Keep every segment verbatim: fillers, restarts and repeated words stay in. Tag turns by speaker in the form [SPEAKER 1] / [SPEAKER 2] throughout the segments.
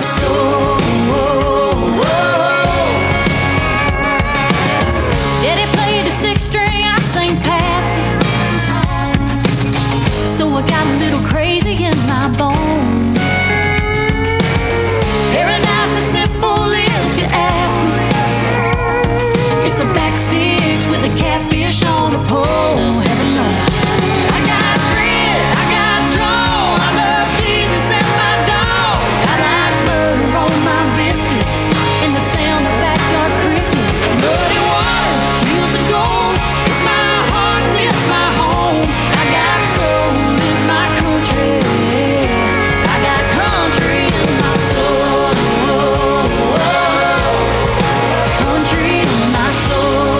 [SPEAKER 1] soul. Daddy played the six string, I sang Patsy, so I got a little crazy in my bones. Paradise is simple if you ask me. It's a back sticks with a catfish on a pole. Heaven knows. I got grit, I got draw. I love Jesus and my dog. I like butter on my biscuits and the sound of backyard crickets. Muddy water, fields of gold. It's my heart and it's my home. I got soul in my country. I got country in my soul. Country in my soul.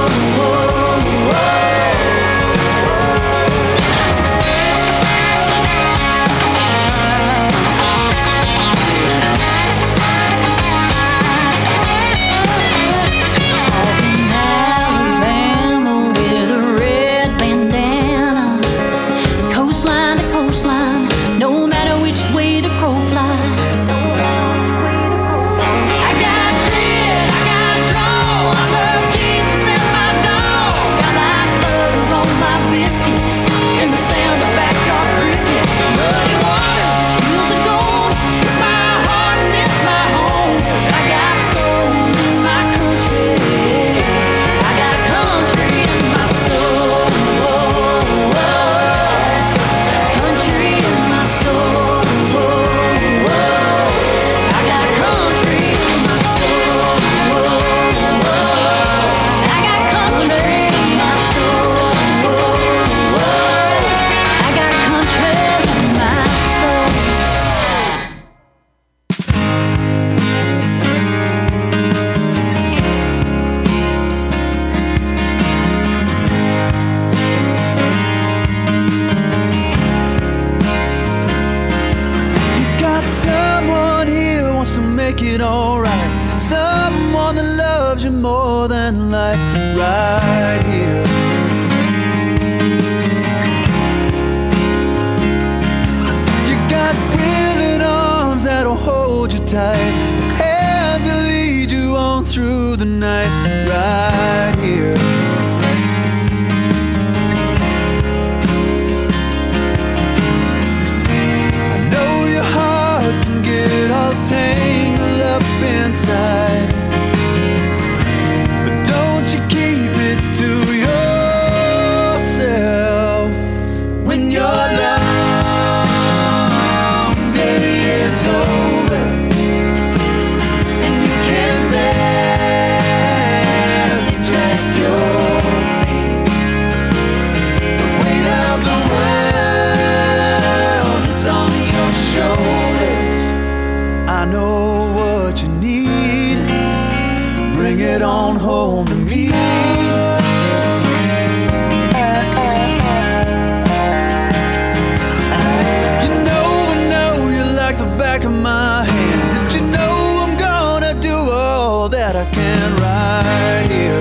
[SPEAKER 1] Talking Alabama with a red bandana, coastline to coastline, no matter which way the crow flies. I got grit, I got draw. I love Jesus and my dog. I like butter on my biscuits and the sound of backyard crickets. Muddy water, fields of gold. It's my heart and it's my home. I got soul in my country. I got country in my soul. Country in my soul. I got country in my soul. I got country in my soul. I got country in my soul.
[SPEAKER 2] You got someone here who wants to make it alright. Someone that loves you more than life, right here. You got willing arms that'll hold you tight, a hand to lead you on through the night, right here. I know your heart can get all tangled up inside, but don't you keep it to yourself. When your long day is over and you can barely drag your feet, the weight of the world is on your shoulders. I know what you need. Bring it on home to me. You know, I know you like the back of my hand. Did you know I'm gonna do all that I can right here?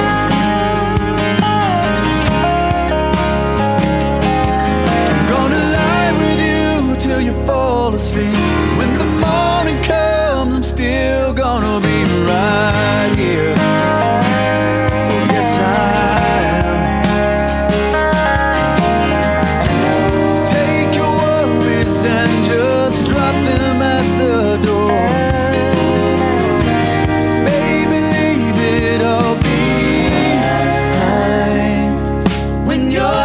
[SPEAKER 2] I'm gonna lie with you till you fall asleep. When the morning comes, I'm still gonna be right here. Yes, I am. Take your worries and just drop them at the door. Baby, leave it all behind. When your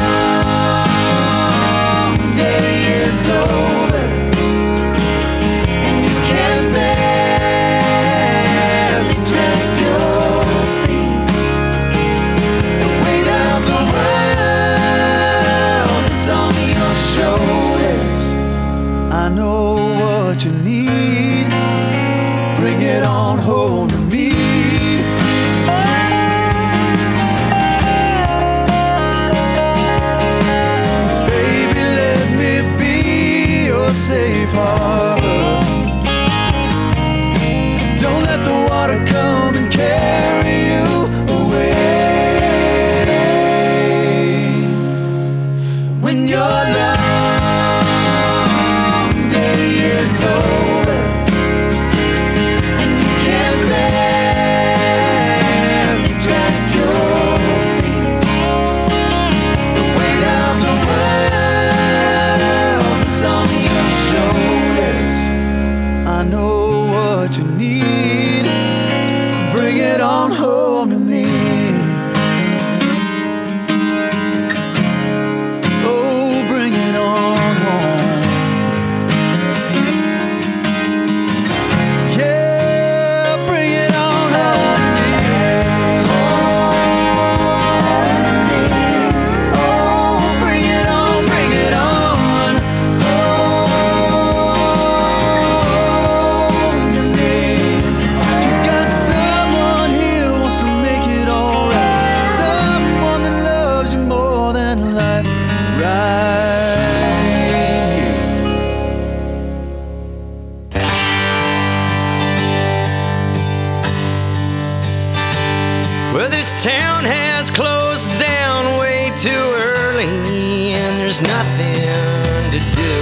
[SPEAKER 2] long day is over and you can barely drag your feet, the weight of the world is on your shoulders. I know what you need. Bring it on home to me. Baby, let me be your safe harbor. Don't let the water come and carry you away. When your long day is over
[SPEAKER 3] town has closed down way too early, and there's nothing to do.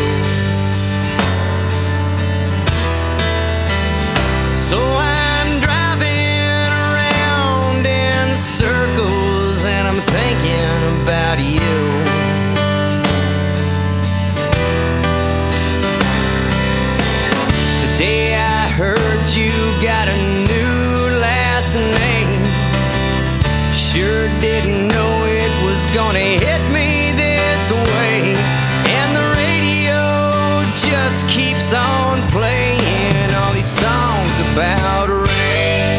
[SPEAKER 3] So I'm driving around in circles, and I'm thinking about you. Today I heard you got a new last name. Sure didn't know it was gonna hit me this way. And the radio just keeps on playing all these songs about rain.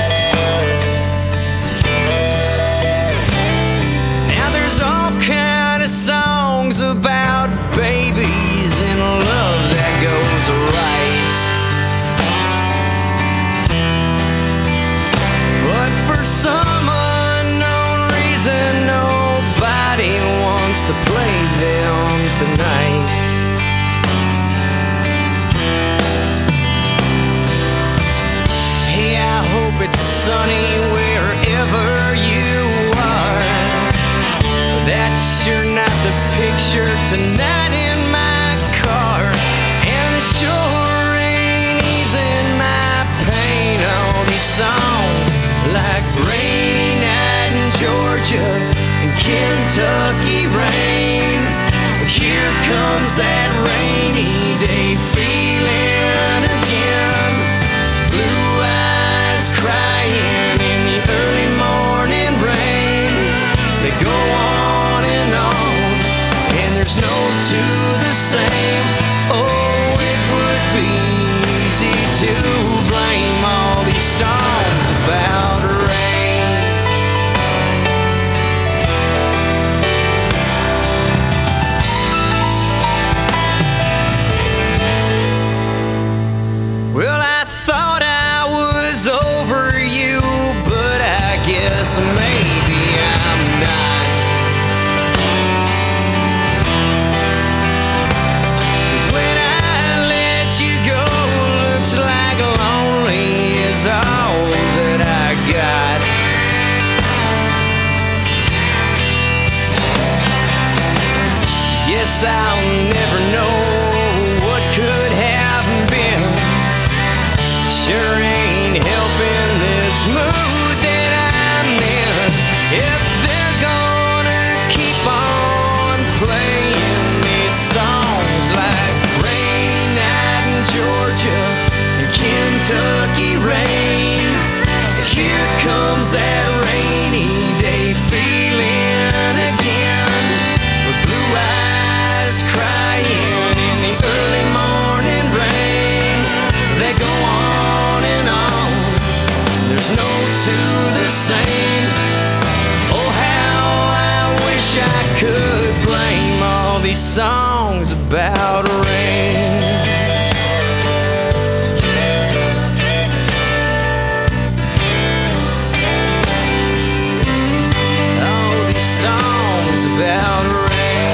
[SPEAKER 3] Now there's all kind of songs about babies and love that goes right. But for some unknown reason, nobody wants to play them tonight. Hey, I hope it's sunny wherever you are. That's sure not the picture tonight in my car. And it sure ain't easing my pain. All these songs like rainy night in Georgia and Kentucky rain. Here comes that rainy day feeling again. Blue eyes crying in the early morning rain. They go on and on, and there's no two the same. Oh, it would be easy to blame all these songs about rain. Well, I thought I was over you, but I guess maybe I'm not. 'Cause when I let you go, looks like lonely is all that I got. Guess I'll never know what could have been. Sure ain't helping this mood that I'm in. If they're gonna keep on playing these songs like rainy night in Georgia and Kentucky rain, here comes that rainy day feeling again. With blue eyes crying in the early morning rain. They go on and on, there's no two the same. Oh, how I wish I could blame all these songs about rain. All these songs about rain.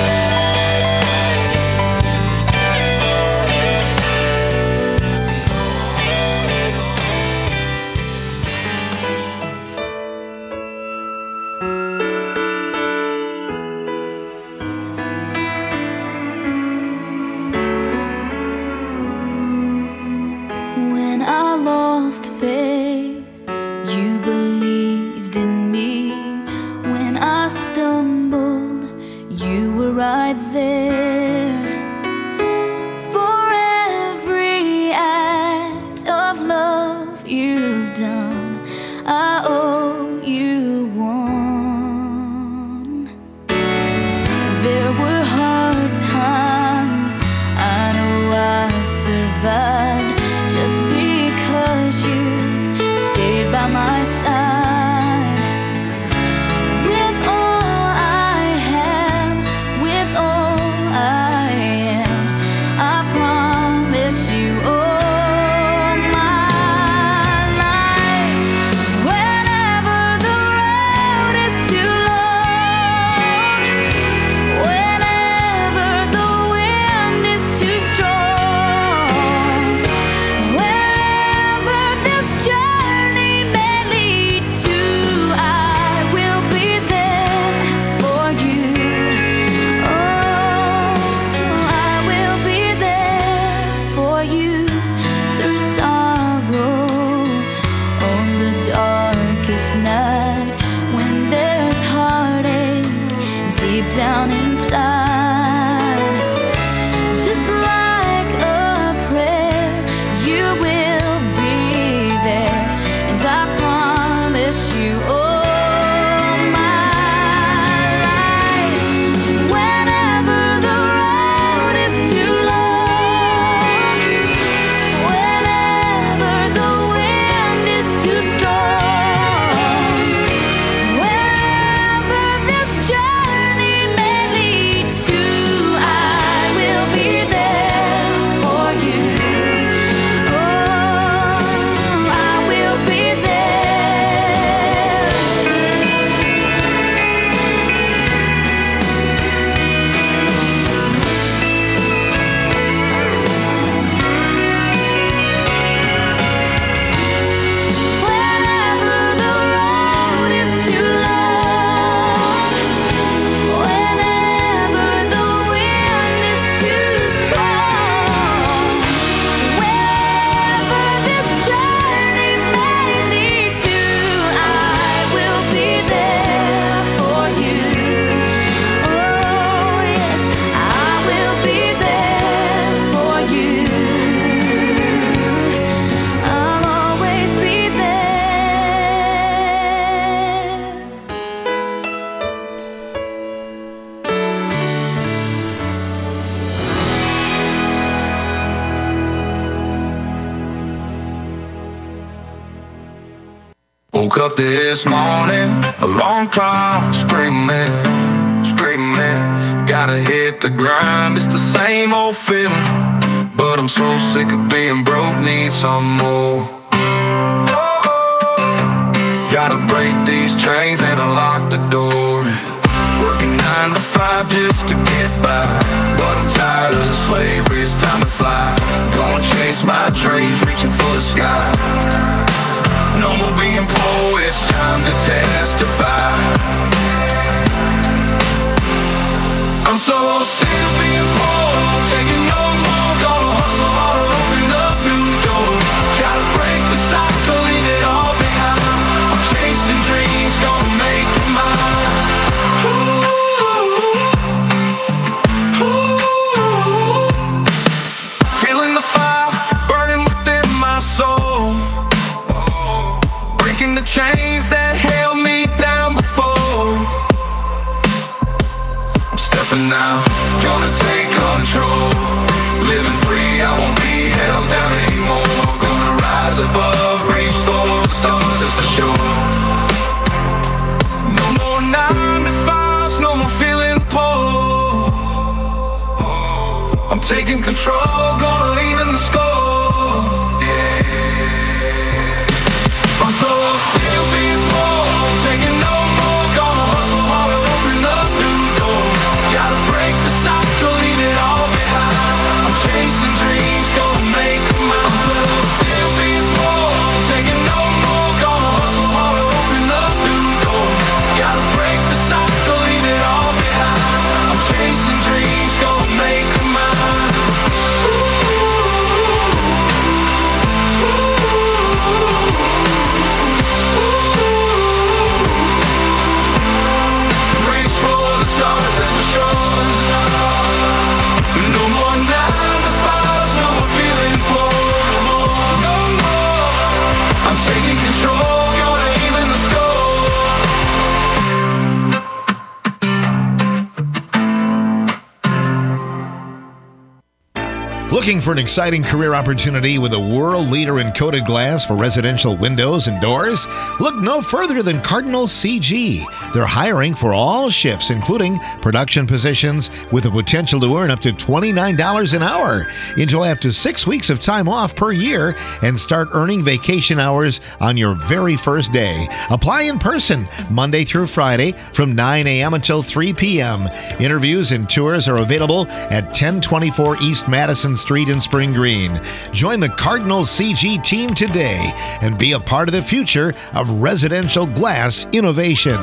[SPEAKER 1] When I lost faith, you believed in me. When I stumbled, you were right there. For every act of love you've done, I owe you one. There were hard times, I know I survived just because you
[SPEAKER 4] Woke up this morning, alarm clock screaming, screaming. Gotta hit the grind, it's the same old feeling. But I'm so sick of being broke, need some more. Gotta break these chains and unlock the door. Working nine to five just to get by, but I'm tired of the slavery, it's time to fly. Gonna chase my dreams, reaching for the sky. No more being poor, it's time to testify. I'm so sick of being poor, taking no more. Gonna hustle harder, open up new doors. Gotta break the cycle, leave it all behind. I'm chasing dreams, gonna make them mine. Ooh, ooh. Feeling the fire burning within my soul, breaking the chains that held me down before. I'm stepping out, gonna take control. Living free, I won't be held down anymore. Gonna rise above, reach for the stars, that's for sure. No more nine to fives, no more feeling poor. I'm taking control, gonna leave in the score. Yeah. I'm so sick of being poor, taking no more. Gonna hustle harder, open up new doors. Gotta break the cycle, leave it all behind. I'm chasing dreams, gonna make them mine. I'm so sick of being poor, taking no more. Gonna hustle harder, open up new doors. Gotta break the cycle, leave it all behind. I'm chasing dreams, gonna make them mine. Reach for the stars, that's for sure. No more nine to fives, no more feeling poor. No more, no more. I'm taking control, gonna aim in the score.
[SPEAKER 5] Looking for an exciting career opportunity with a world leader in coated glass for residential windows and doors? Look no further than Cardinal C G. They're hiring for all shifts, including production positions, with the potential to earn up to twenty-nine dollars an hour. Enjoy up to six weeks of time off per year and start earning vacation hours on your very first day. Apply in person Monday through Friday from nine a.m. until three p.m. Interviews and tours are available at ten twenty-four East Madison Street in Spring Green. Join the Cardinal C G team today and be a part of the future of residential glass innovation.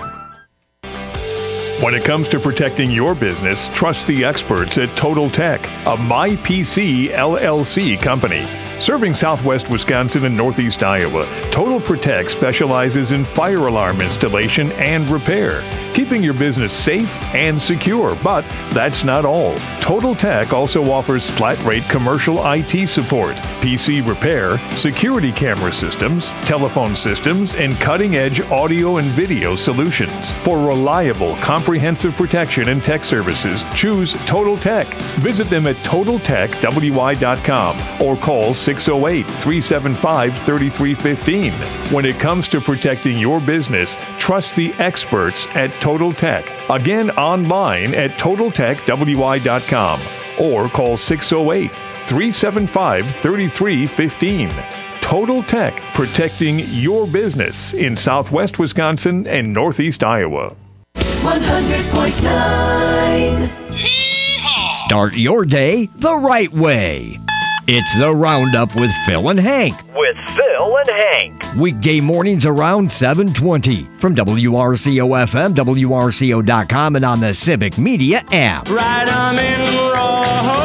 [SPEAKER 6] When it comes to protecting your business, trust the experts at Total Tech, a MyPC L L C company. Serving Southwest Wisconsin and Northeast Iowa, Total Protect specializes in fire alarm installation and repair, keeping your business safe and secure. But that's not all. Total Tech also offers flat-rate commercial I T support, P C repair, security camera systems, telephone systems, and cutting-edge audio and video solutions. For reliable, comprehensive protection and tech services, choose Total Tech. Visit them at total tech w i dot com or call six oh eight, three seven five, three three one five. When it comes to protecting your business, trust the experts at Total Tech. Again, online at total tech w i dot com or call six oh eight, three seven five, three three one five. Total Tech, protecting your business in Southwest Wisconsin and Northeast Iowa.
[SPEAKER 7] one hundred point nine.
[SPEAKER 8] Start your day the right way. It's the Roundup with Phil and Hank.
[SPEAKER 9] With Phil and Hank.
[SPEAKER 8] Weekday mornings around seven twenty from W R C O F M, W R C O dot com, and on the Civic Media app.
[SPEAKER 2] Right, I'm in raw.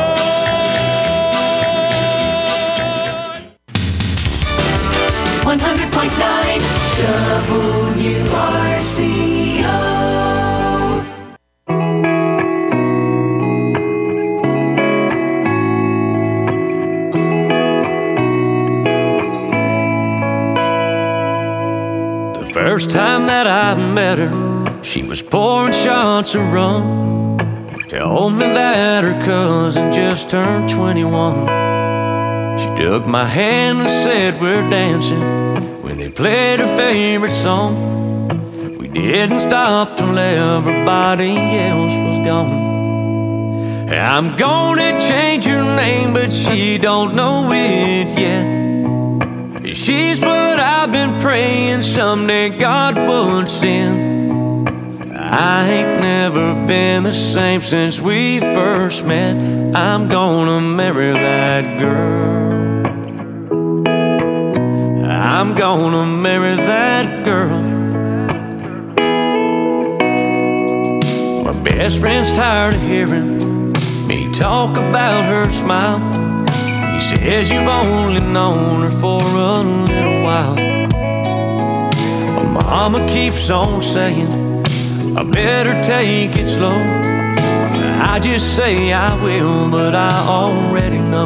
[SPEAKER 7] one hundred point nine W R C O.
[SPEAKER 3] First time that I met her, she was pouring shots of rum. Told me that her cousin just turned twenty-one. She took my hand and said we're dancing when they played her favorite song. We didn't stop till everybody else was gone. I'm gonna change her name, but she don't know it yet. She's what I've been praying someday God would send. I ain't never been the same since we first met. I'm gonna marry that girl. I'm gonna marry that girl. My best friend's tired of hearing me talk about her smile. He says you've only known her for a little while. My mama keeps on saying I better take it slow. I just say I will, but I already know.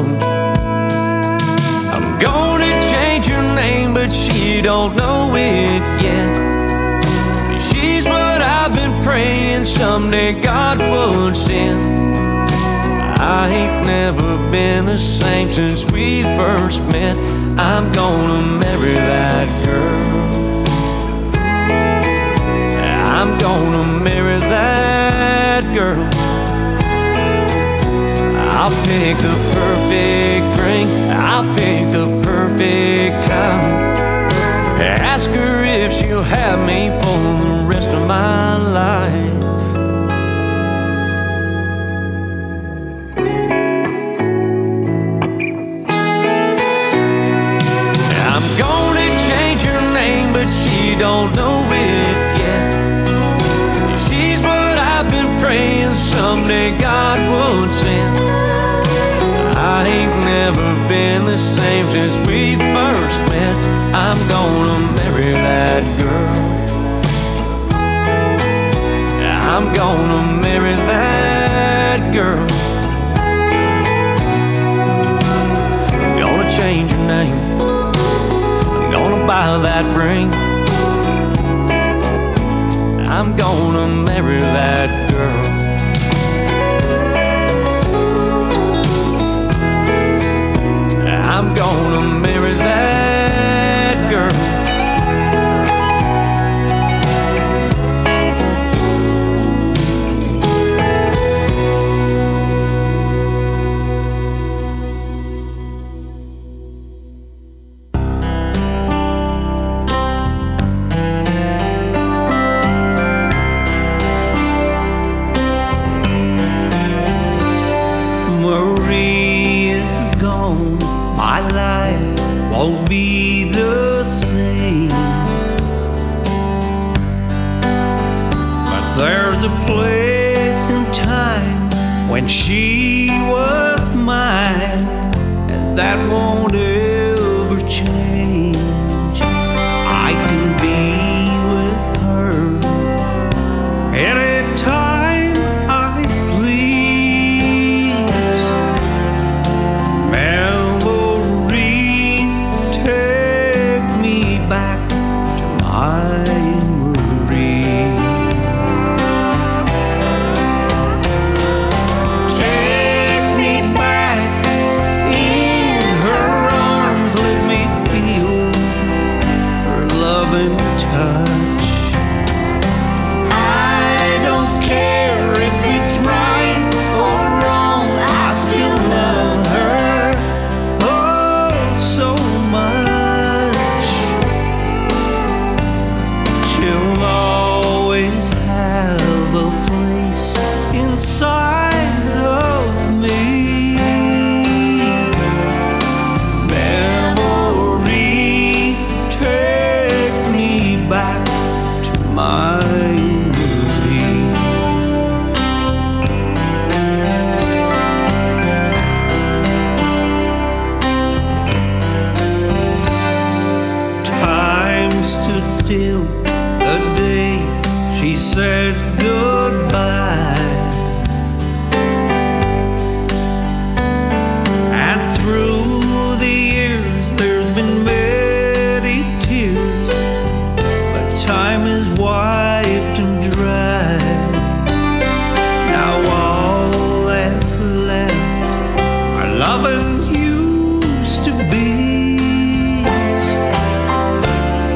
[SPEAKER 3] I'm gonna change her name, but she don't know it yet. She's what I've been praying someday God would send. I ain't never been the same since we first met. I'm gonna marry that girl. I'm gonna marry that girl. I'll pick the perfect ring, I'll pick the perfect time. Ask her if she'll have me for the rest of my life. She don't know it yet. She's what I've been praying someday God would send. I ain't never been the same since we first met. I'm gonna marry that girl. I'm gonna marry that girl. I'm gonna change her name. I'm gonna buy that ring. I'm gonna marry that girl. I'm gonna marry that girl.
[SPEAKER 10] Won't be the same, but there's a place in time when she was mine, and that won't ever change. I can be with her anytime I please. Memory, take me back to my Marie. Take me back in her arms, let me feel her loving touch. I don't care if it's right or wrong, I still love her, oh, so much. She'll always have a place inside of me. Memory, take me back to my Marie. Time stood still the day she said goodbye, and through the years there's been many tears, but time is wiped and dry. Now all that's left are loving used to be.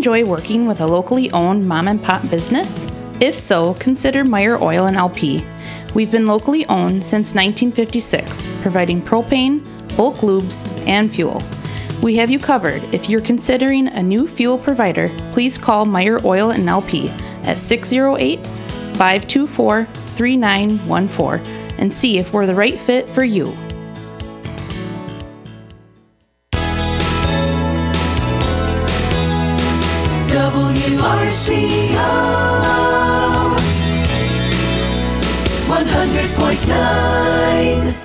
[SPEAKER 11] enjoy working with a locally owned mom and pop business? If so, consider Meyer Oil and L P. We've been locally owned since nineteen fifty-six, providing propane, bulk lubes, and fuel. We have you covered. If you're considering a new fuel provider, please call Meyer Oil and L P at six oh eight, five two four, three nine one four and see if we're the right fit for you.
[SPEAKER 7] W R C O one hundred point nine.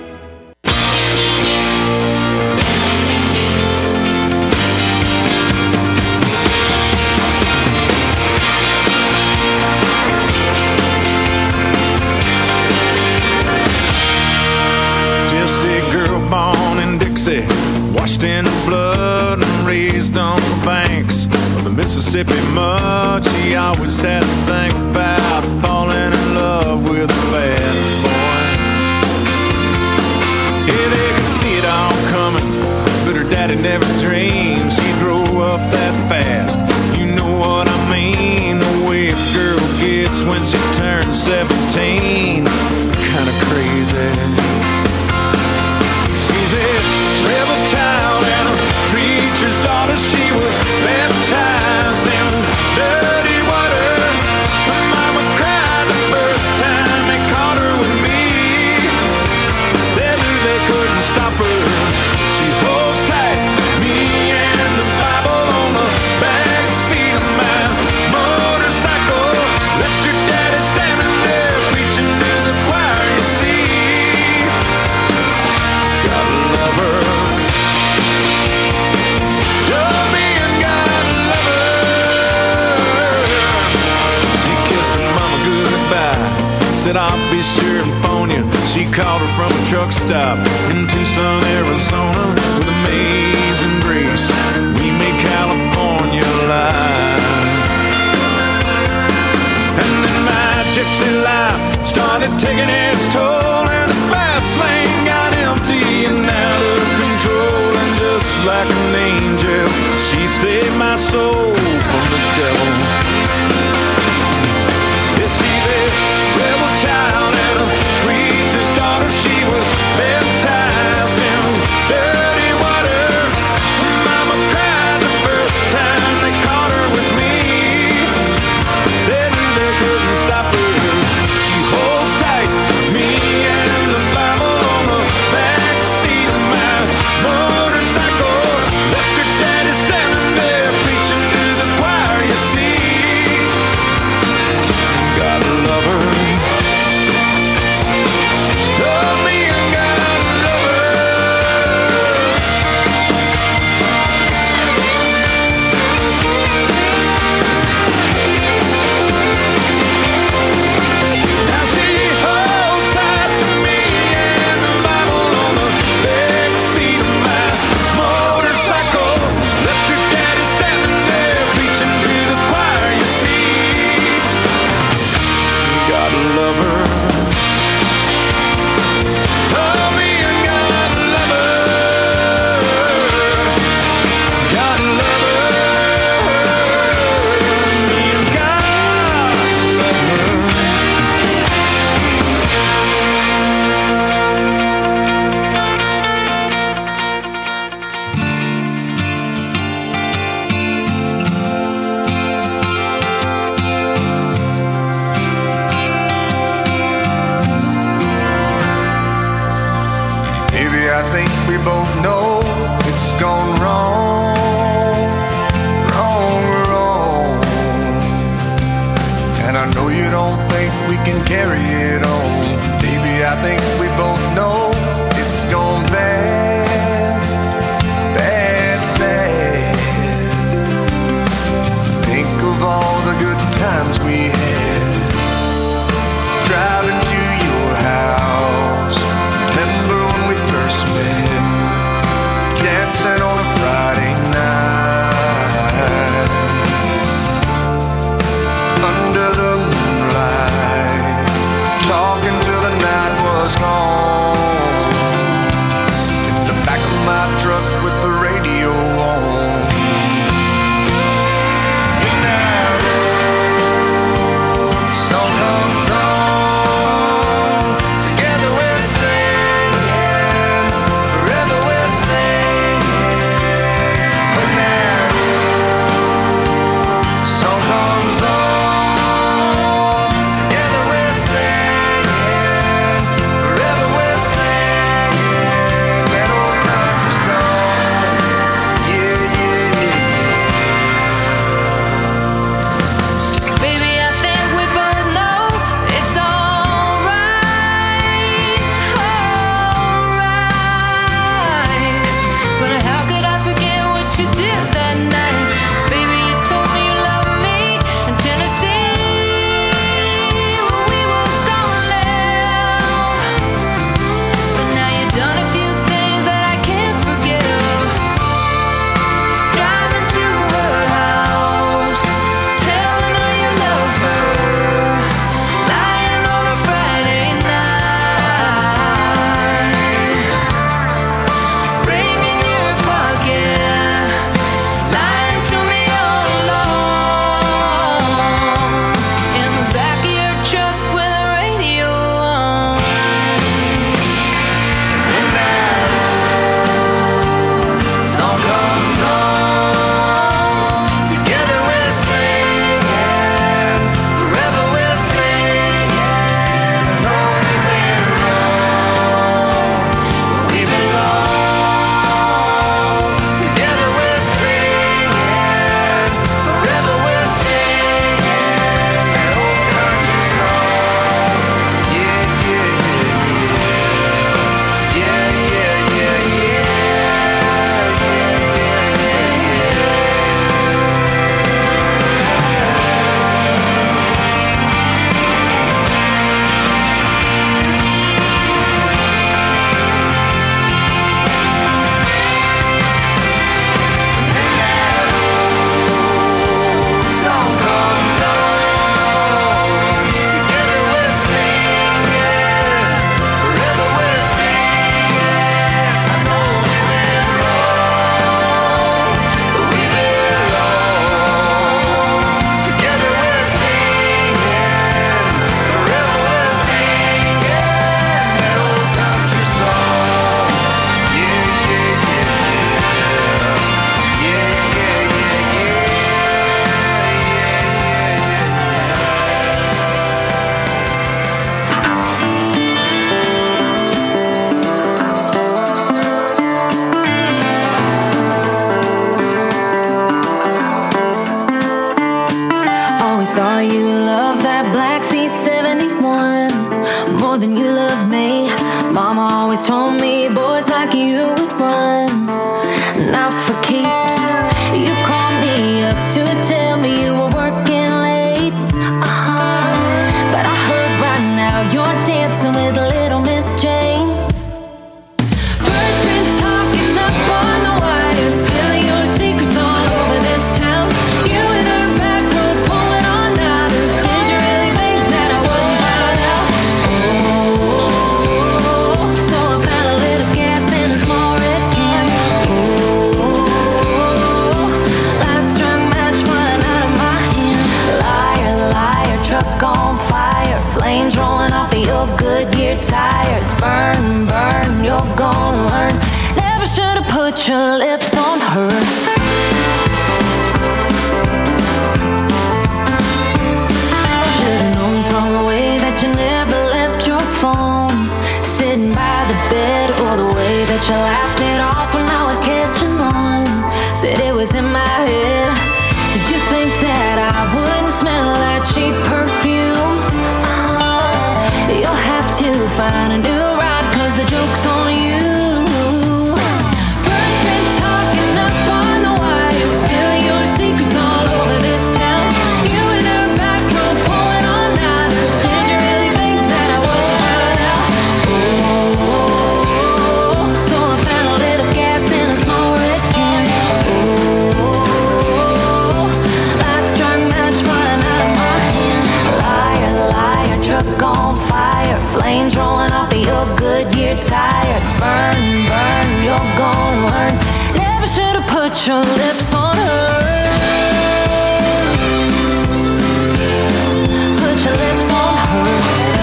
[SPEAKER 4] Just a girl born in Dixie, washed in the blood and raised on the banks of the Mississippi mud. She always had a thing about falling in love with a bad boy. Yeah, they could see it all coming, but her daddy never dreamed she'd grow up that fast. You know what I mean, the way a girl gets when she turns seventeen. Kinda crazy. She's a rebel child and a preacher's daughter. She was baptized in dirty water. Her mama cried the first time they caught her with me. They knew they couldn't stop her. She holds tight, me and the Bible on the back seat of my motorcycle. Left your daddy standing there preaching to the choir, you see. Gotta love her. Love me and gotta love her. She kissed her mama goodbye, said I'll be sure and phone you. She called her from a truck stop in Tucson, Arizona. With amazing grace, we made California live. And then my gypsy life started taking its toll, and the fast lane got empty and out of control. And just like an angel, she saved my soul from the devil. Yes, she's a rebel child and a preacher's daughter. She was baptized in dirty water. Her mama cried the first time they caught her with me. They knew they couldn't stop her. She holds tight, me and the Bible on the back seat of my motorcycle.
[SPEAKER 12] thought you loved that Black C seventy-one more than you love me. Mama always told me boys like you would run, not for keeps. You called me up to tell me you were working late. Uh-huh. But I heard right now you're dancing with little Miss Jane. Birds been talking up on the wire, spilling your secrets all over this town. You and her back road pulling on others. Did you really think that I wouldn't find out? Oh, so I found a little gas in a small red can. Oh, last strung match flying out of my hand. Liar, liar, truck on fire, flames rolling off of your Goodyear tires. Burn, burn, you're gonna learn. Never should have put your lips on her. Should've known from the way that you never left your phone, sitting by the bed, or the way that you laughed it off when I was catching on. Said it was in my head. Did you think that I wouldn't smell that cheap perfume? You'll have to find a new ride, 'cause the joke's on you. Birds been talking up on the wire, spilling your secrets all over this town. You and her back road pulling on others. Did you really think that I wouldn't find out? Oh, so I found a little gas in a small red can. Oh, last strung match flying out of my hand. Liar, liar, truck on fire, flames rolling off of your Goodyear tires. Burn, burn, you're gonna learn. Never should have put your lips on her. Put your lips on her.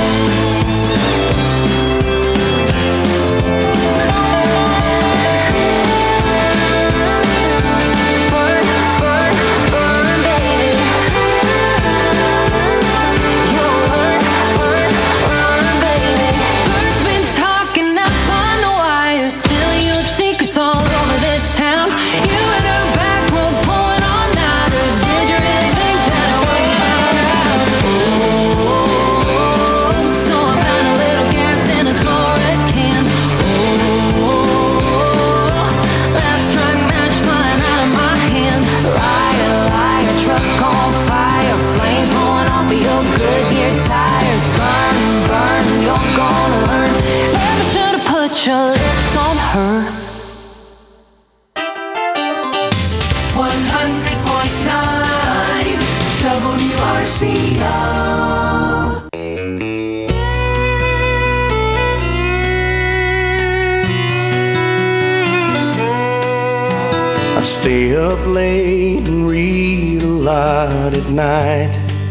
[SPEAKER 12] Burn, burn, burn, baby. You'll learn, burn, burn, baby. Birds been talking up on the wire, spilling your secrets all over this town. You and her back road pulling on others. Did you really think that I wouldn't find out? Oh, so I found a little gas in a small red can. Oh, last strung match flying out of my hand. Liar, liar, truck on fire, flames rolling off of your Goodyear tires. Burn, burn, you're gonna learn. Never should have put your lips on her.
[SPEAKER 7] one hundred point nine W R C O.
[SPEAKER 3] I stay up late and read a lot at night.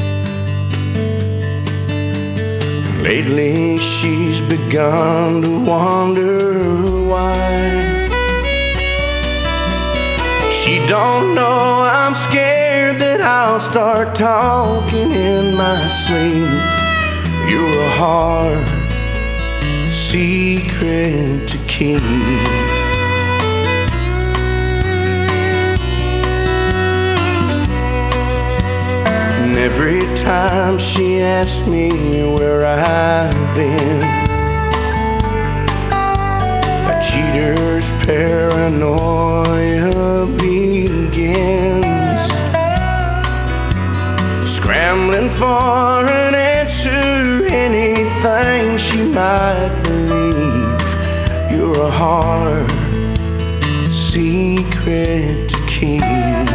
[SPEAKER 3] Lately she's begun to wonder why. She don't know I'm scared that I'll start talking in my sleep. You're a hard secret to keep. And every time she asks me where I've been, a cheater's paranoia begins. Scrambling for an answer, anything she might believe. You're a hard secret to keep.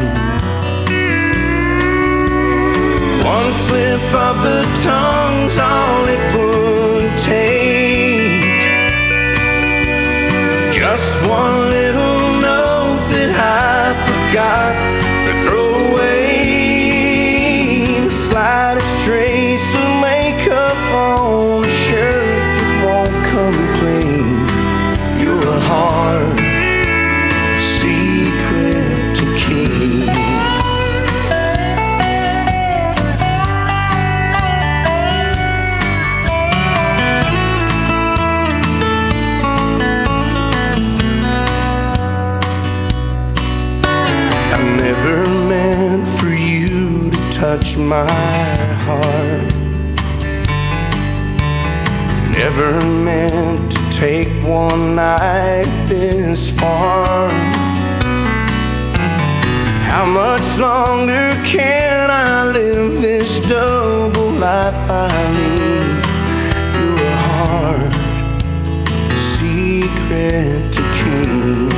[SPEAKER 3] One slip of the tongue's all it would take. Just one little note that I forgot to throw away. The slightest trace of makeup on a shirt that won't come clean. You're a hard secret to keep. touch my heart. Never meant to take one night this far. How much longer can I live this double life I lead? You're a hard secret to keep.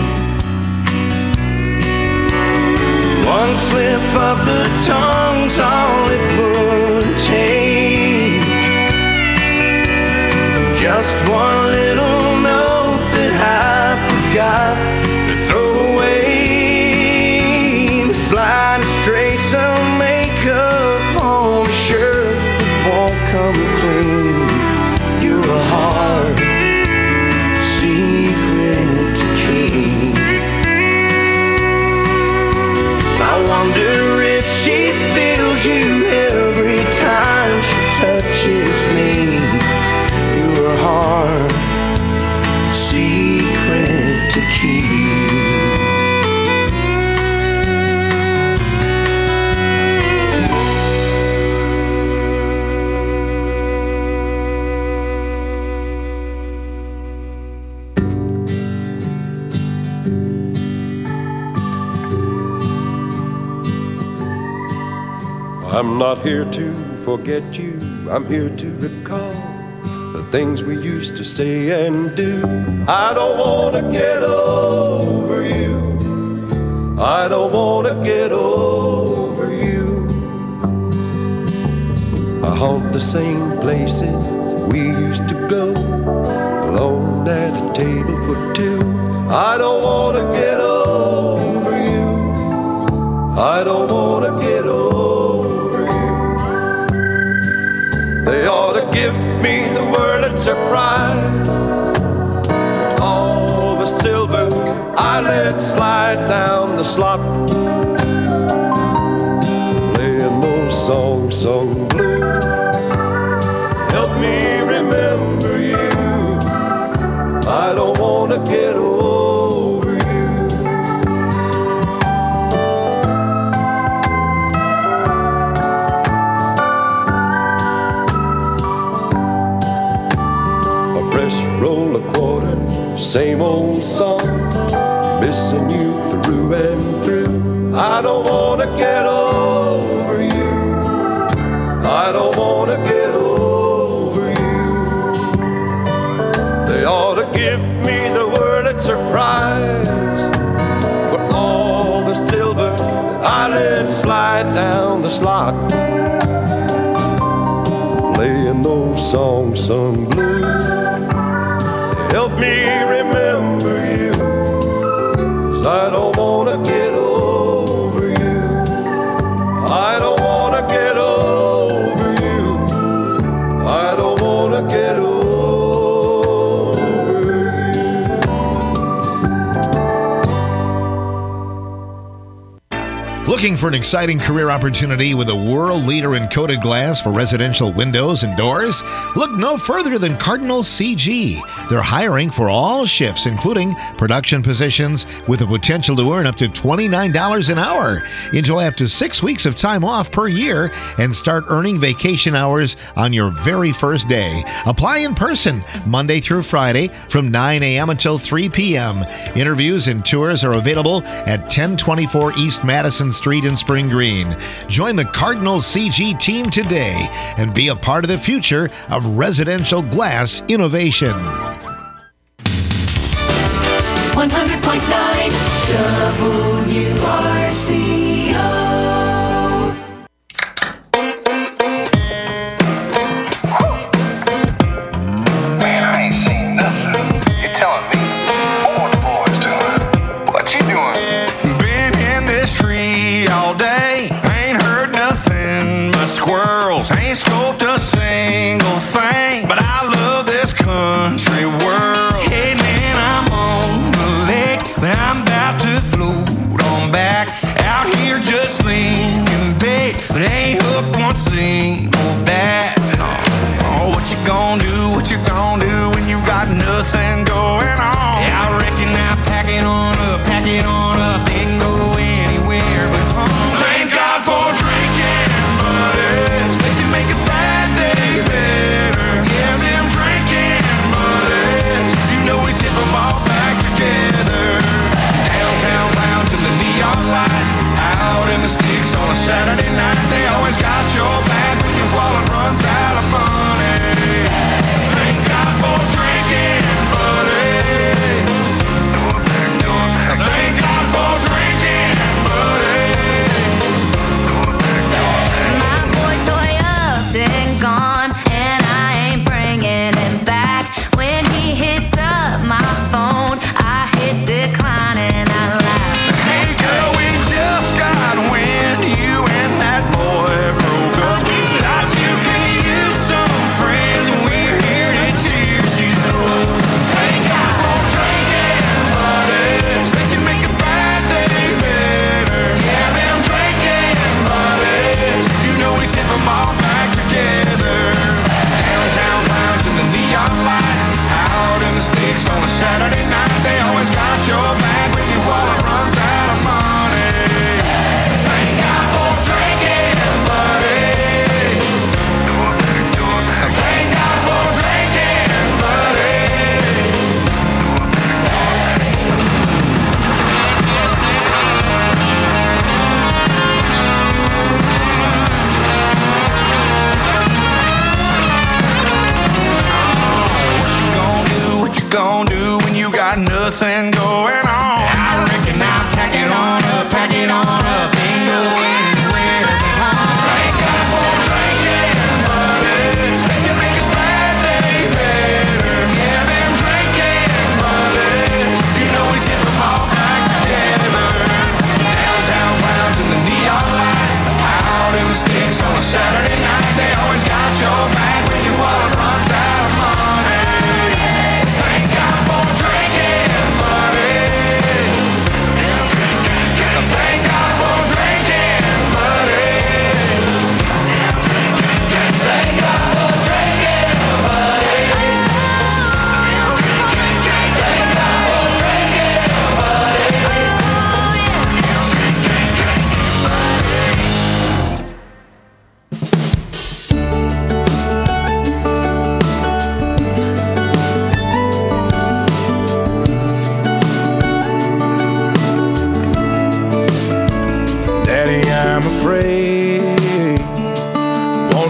[SPEAKER 3] One slip of the tongue's all it would take. Just one little note that I forgot to throw away. The slightest trace of makeup on a shirt that won't come clean. You're a hard secret to keep. I wonder if she feels you every time she touches me. You're a hard secret to keep.
[SPEAKER 13] I'm not here to forget you, I'm here to recall the things we used to say and do. I don't wanna get over you, I don't wanna get over you. I haunt the same places we used to go, alone at a table for two. I don't wanna get over you, I don't wanna get over you. They ought to give me the word of surprise. All the silver I let slide down the slot, playing those songs sung blue. Help me remember you, I don't want to get over you. Roll a quarter, same old song, missing you through and through. I don't wanna get over you, I don't wanna get over you. They ought to give me the word of surprise, but all the silver that I let slide down the slot, playing those songs sung blue. Help me remember you, 'cause I don't wanna get over you, I don't wanna get over you, I don't wanna get over you.
[SPEAKER 5] Looking for an exciting career opportunity with a world leader in coated glass for residential windows and doors? Look no further than Cardinal C G. They're hiring for all shifts, including production positions, with the potential to earn up to twenty-nine dollars an hour. Enjoy up to six weeks of time off per year and start earning vacation hours on your very first day. Apply in person Monday through Friday from nine a.m. until three p.m. Interviews and tours are available at ten twenty-four East Madison Street in Spring Green. Join the Cardinal C G team today and be a part of the future of residential glass innovation.
[SPEAKER 7] one hundred point nine W R C O.
[SPEAKER 14] Man, I ain't seen nothing. You're telling me? What the boys doing? What you doing?
[SPEAKER 4] Been in this tree all day, ain't heard nothing but squirrels. Ain't scoped a single thing, but I love this country world. Hey man, I'm on the lake, but I'm about to float on back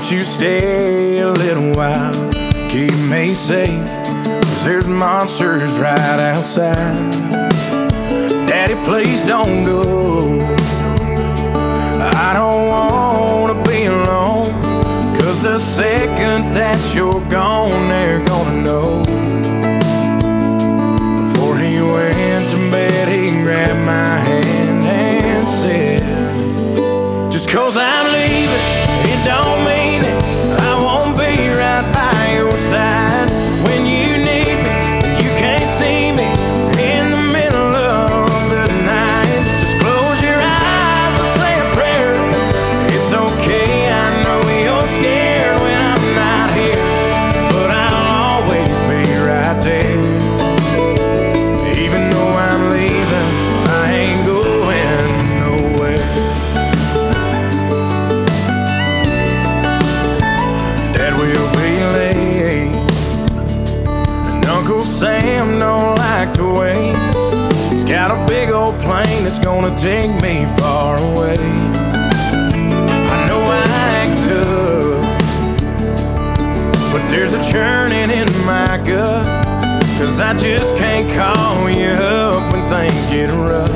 [SPEAKER 4] Won't you stay a little while? Keep me safe, 'cause there's monsters right outside. Daddy, please don't go. I don't wanna be alone, 'cause the second that you're gone, they're gonna know. Before he went to bed, he grabbed my hand and said, just 'cause I'm leaving, it don't mean it. I won't be right by your side. When you need me, you can't see me in the middle of the night. Just close your eyes and say a prayer. It's okay, I know you're scared when I'm not here, but I'll always be right there. Even though I'm leaving, I ain't going nowhere. Dad will be late, and Uncle Sam don't like to wait. He's got a big old plane that's gonna take me far away. I know I act tough, but there's a churning in my gut, 'cause I just can't call you up when things get rough.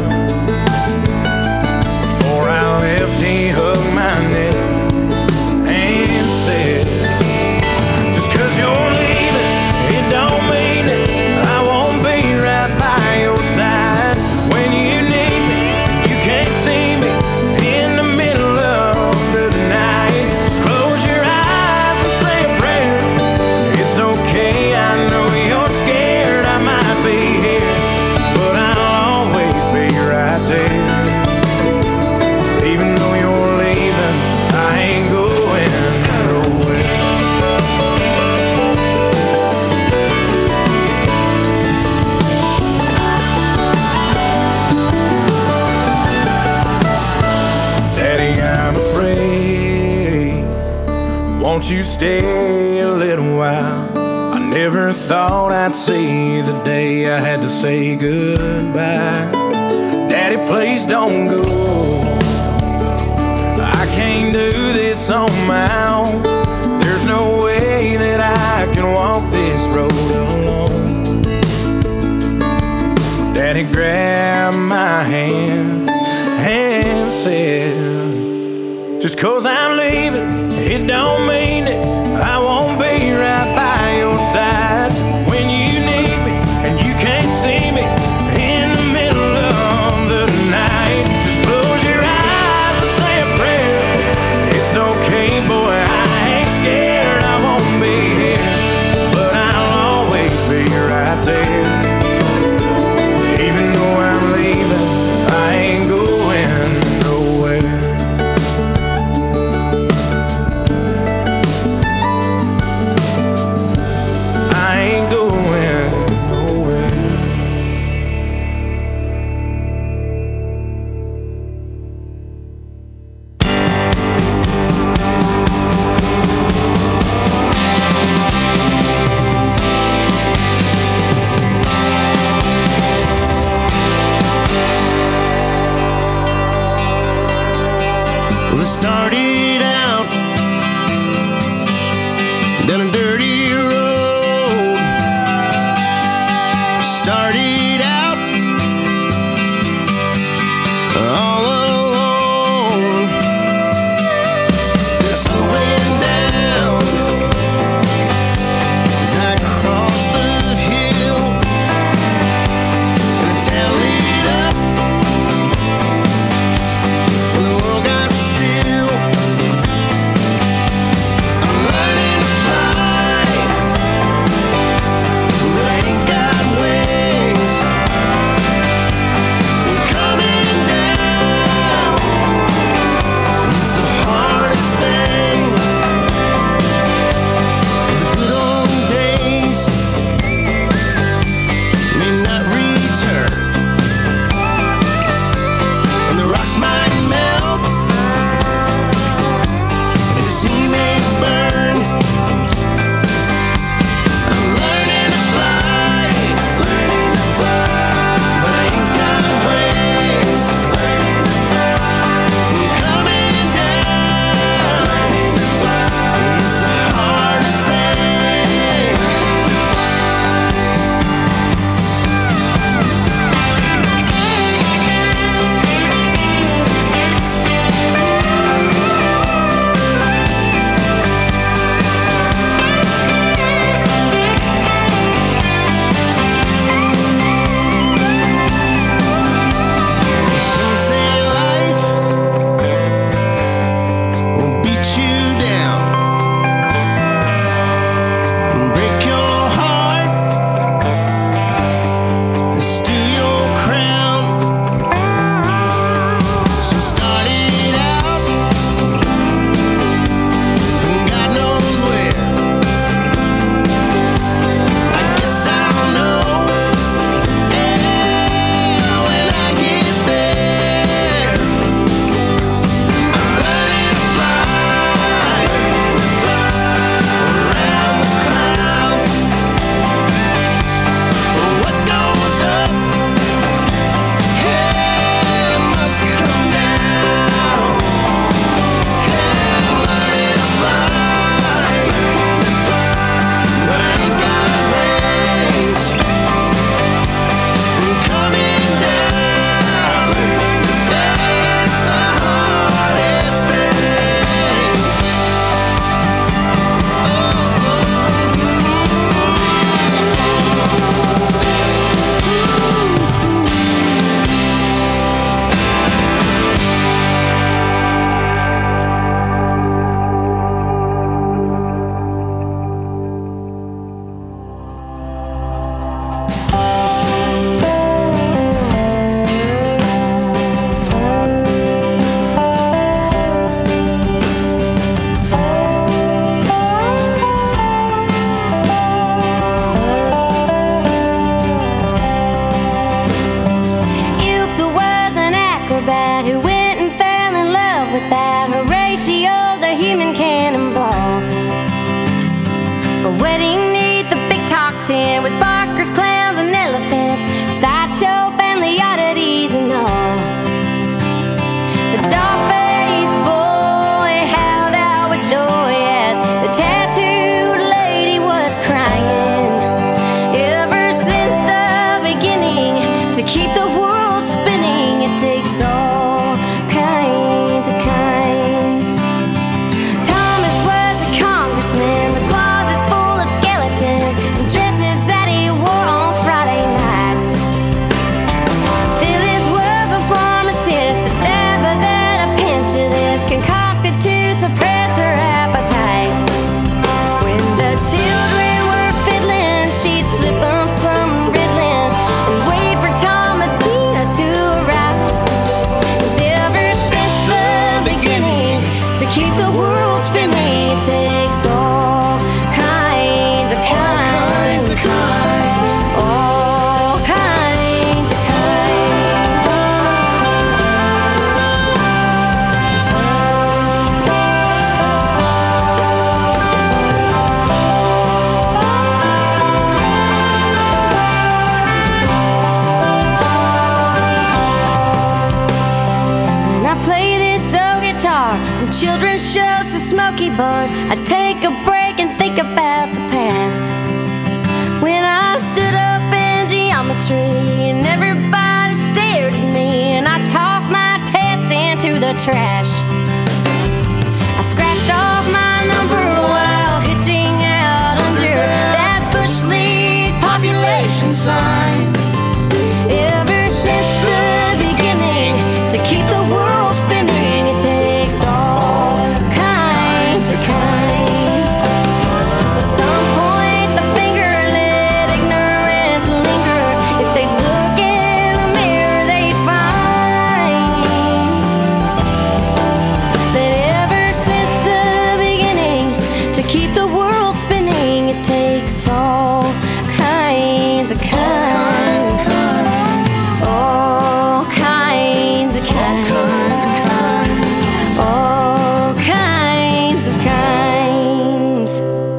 [SPEAKER 4] Before I left, he hugged my neck and said, just 'cause you're leaving, it don't mean it. I won't be right by your side. When you need me, you can't see me in the middle of the night. Just close your eyes and say a prayer. It's okay, I know you're scared, I might be here, but I'll always be right there. Even though you're leaving, I ain't going nowhere. Daddy, I'm afraid. Won't you stay a little while? I never thought I'd see the day I had to say goodbye. Daddy, please don't go. I can't do this on my own. There's no way that I can walk this road alone. Daddy grabbed my hand and said, just 'cause I'm leaving, it don't mean it. I won't be right by your side. When you need me and you can't see me in the middle of the night, just close your eyes and say a prayer. It's okay, boy, I ain't scared. I won't be here, but I'll always be right there. Even though I'm leaving, I ain't going nowhere. I ain't going nowhere.
[SPEAKER 15] Well, it started out down a dirty road. Started out all alone. The sun went down as I crossed the hill, and the town lit up when the world got still. I'm learning to fly.
[SPEAKER 12] Horatio, the human cannonball. A wedding neath the big talk tent with barkers, clowns, and elephants, sideshow, family oddities, and all. The dog-faced boy howled out with joy as the tattooed lady was crying. Ever since the beginning, to keep the world spinning, it takes all kinds of kinds. Thomas was a congressman with closets full of skeletons and dresses that he wore on Friday nights. Phyllis was a pharmacist, a dabber that a pinch of this concocted to suppress her appetite. When the children were fiddling, she'd slip on some Ritalin and wait for Thomasina to arrive. 'Cause ever since the beginning, to keep the world spinning, it takes all kinds of kinds, all kinds of kinds, all kinds of When I play this old guitar and children shows to smoky bars, I take a break and think about the past. When I stood up in geometry and everybody stared at me, and I tossed my test into the trash. I scratched off my number while hitching out under that bush league population sign. Ever since the beginning, to keep the world spinning, it takes all kinds of kinds. At some point, the finger let ignorance linger. If they look in the mirror, they'd find that ever since the beginning, to keep the world spinning, it takes all kinds of kinds, all kinds of kinds, all kinds of kinds.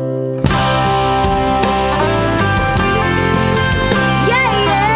[SPEAKER 12] Yeah,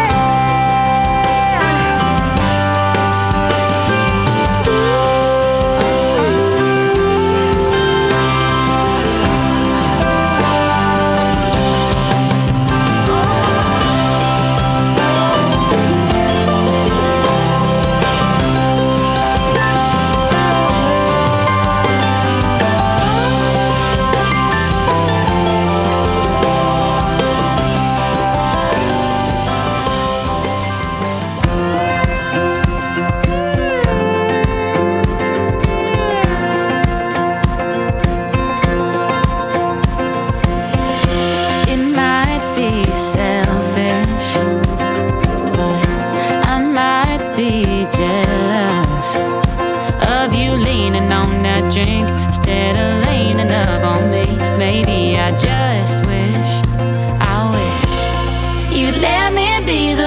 [SPEAKER 12] it might be selfish, but I might be jealous of you leaning on that drink instead of leaning up on me. Maybe I just wish, I wish you'd let me be the